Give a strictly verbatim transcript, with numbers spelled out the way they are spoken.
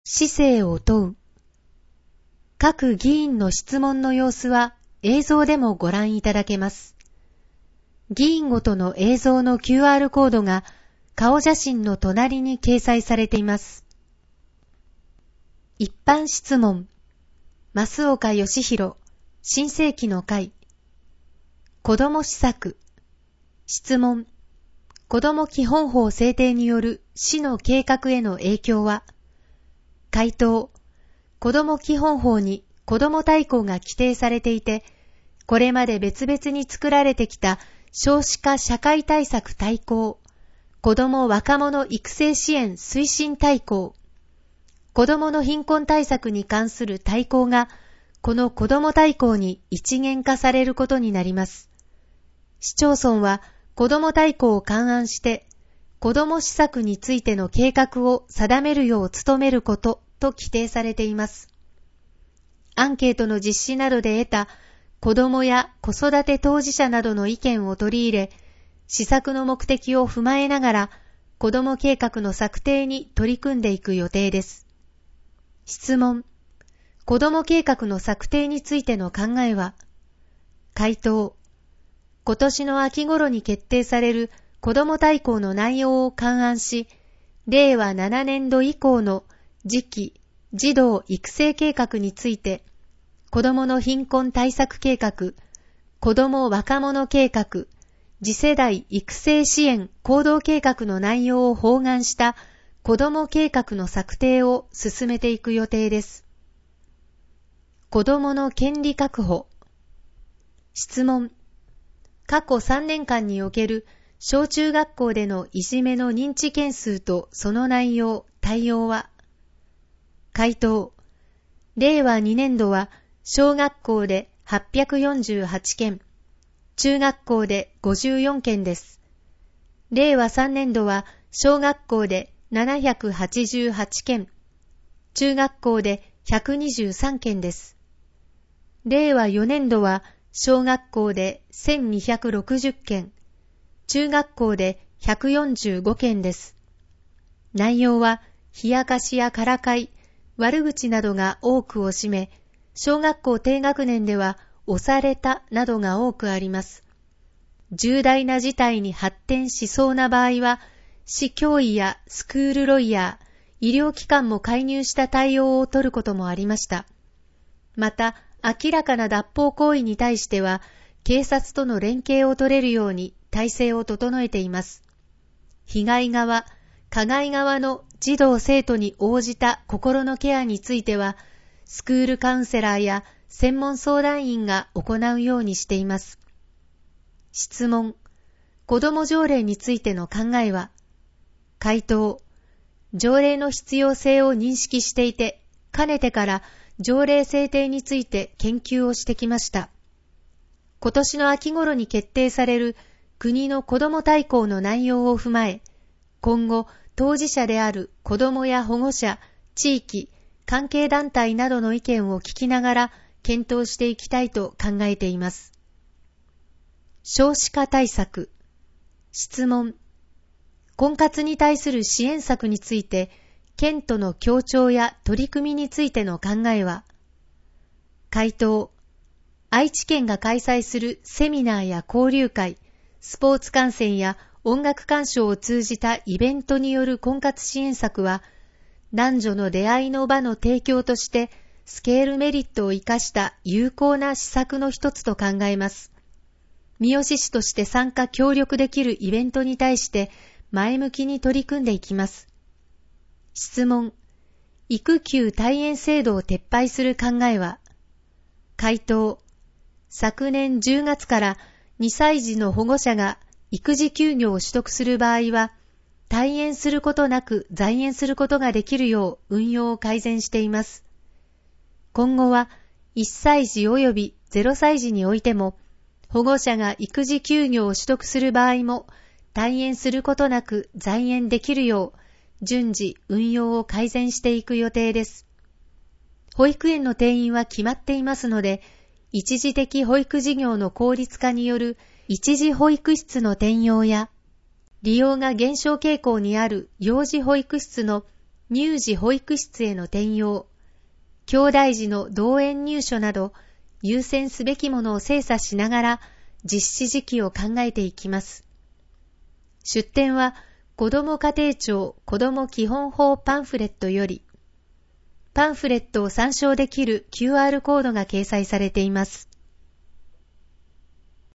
市政を問う。各議員の質問の様子は映像でもご覧いただけます。議員ごとの映像の キューアール コードが顔写真の隣に掲載されています。一般質問。増岡義弘、新世紀の会。子ども施策。質問。子ども基本法制定による市の計画への影響は？回答。子ども基本法に子ども大綱が規定されていて、これまで別々に作られてきた少子化社会対策大綱、子ども若者育成支援推進大綱、子どもの貧困対策に関する大綱が、この子ども大綱に一元化されることになります。市町村は子ども大綱を勘案して、子ども施策についての計画を定めるよう努めることと規定されています。アンケートの実施などで得た子どもや子育て当事者などの意見を取り入れ、施策の目的を踏まえながら、子ども計画の策定に取り組んでいく予定です。質問。子ども計画の策定についての考えは？回答。今年の秋頃に決定される子ども大綱の内容を勘案し、れいわななねんど以降の次期児童育成計画について、子どもの貧困対策計画、子ども若者計画、次世代育成支援行動計画の内容を包含した子ども計画の策定を進めていく予定です。子どもの権利確保。質問。過去さんねんかんにおける小中学校でのいじめの認知件数とその内容、対応は？回答。れいわにねんどは小学校ではっぴゃくよんじゅうはちけん、中学校でごじゅうよんけんです。れいわさんねんどは小学校でななひゃくはちじゅうはちけん、中学校でひゃくにじゅうさんけんです。れいわよねんどは小学校でせんにひゃくろくじゅっけん、中学校でひゃくよんじゅうごけんです。内容は冷やかしやからかい、悪口などが多くを占め、小学校低学年では押されたなどが多くあります。重大な事態に発展しそうな場合は、市教委やスクールロイヤー、医療機関も介入した対応を取ることもありました。また、明らかな脱法行為に対しては、警察との連携を取れるように体制を整えています。被害側、加害側の児童生徒に応じた心のケアについては、スクールカウンセラーや専門相談員が行うようにしています。質問。子ども条例についての考えは？回答。条例の必要性を認識していて、かねてから条例制定について研究をしてきました。今年の秋頃に決定される国の子ども大綱の内容を踏まえ、今後当事者である子どもや保護者、地域、関係団体などの意見を聞きながら検討していきたいと考えています。少子化対策。質問。婚活に対する支援策について、県との協調や取り組みについての考えは？回答。愛知県が開催するセミナーや交流会、スポーツ観戦や音楽鑑賞を通じたイベントによる婚活支援策は、男女の出会いの場の提供としてスケールメリットを生かした有効な施策の一つと考えます。三好市として参加協力できるイベントに対して前向きに取り組んでいきます。質問。育休退園制度を撤廃する考えは？回答。昨年じゅうがつからにさい児の保護者が育児休業を取得する場合は、退園することなく在園することができるよう運用を改善しています。今後はいっさい児及びぜろさい児においても、保護者が育児休業を取得する場合も、退園することなく在園できるよう、順次運用を改善していく予定です。保育園の定員は決まっていますので、一時的保育事業の効率化による一時保育室の転用や、利用が減少傾向にある幼児保育室の乳児保育室への転用、兄弟児の同園入所など、優先すべきものを精査しながら、実施時期を考えていきます。出典は、子ども家庭庁子ども基本法パンフレットより、パンフレットを参照できる キューアール コードが掲載されています。